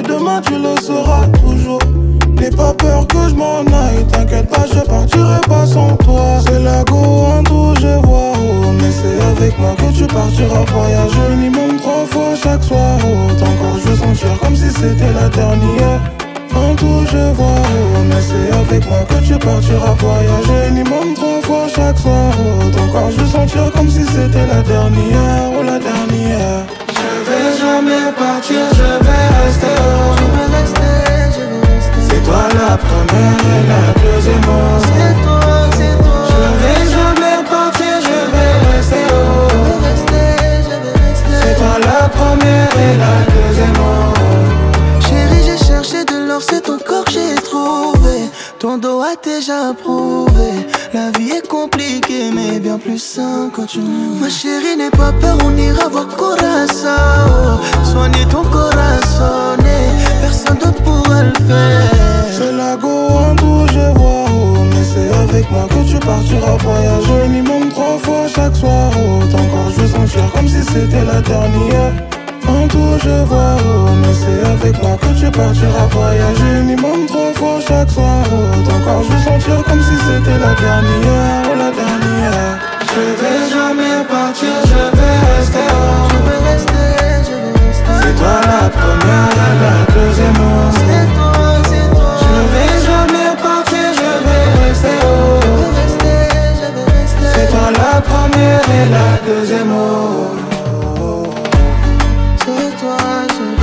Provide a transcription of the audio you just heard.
et demain tu le seras toujours. N'aie pas peur que je m'en aille, t'inquiète pas, je partirai pas sans toi. C'est la go en tout, je vois, oh. Mais c'est avec moi que tu partiras voyager. Minimum 3 fois chaque soir, oh. Ton corps je veux sentir comme si c'était la dernière. En tout je vois, oh. Mais c'est avec moi que tu partiras voyager. Minimum 3 fois chaque soir, oh. Ton corps je veux sentir comme si c'était la dernière, oh la dernière. Je vais jamais partir, je vais rester, oh. Je vais rester. C'est toi la première et la deuxième, oh. C'est toi. Je vais jamais partir, je vais rester, oh. Je vais rester. C'est toi la première et la deuxième, oh. Chérie, j'ai cherché de l'or, c'est ton corps que j'ai trouvé. Ton dos a déjà prouvé. La vie est compliquée, mais bien plus simple quand tu m'aimes. Ma chérie, n'aie pas peur, on ira voir Corazon. Soigner ton corazon, personne d'autre pourra le faire. C'est la go en tout, je vois, oh. Mais c'est avec moi que tu partiras voyager. Minimum 3 fois chaque soir, oh. Ton corps je veux sentir comme si c'était la dernière. En tout je vois, oh. Mais c'est avec moi que tu partiras voyager. Minimum 3 fois chaque soir, oh. Ton corps je veux sentir comme si c'était la dernière, oh la dernière. Je vais jamais partir, je vais rester, oh. Je vais rester. C'est toi la première et la deuxième, oh. C'est toi. Je vais jamais partir, je vais rester, oh. Je vais rester. C'est toi la première et la deuxième, oh. C'est toi.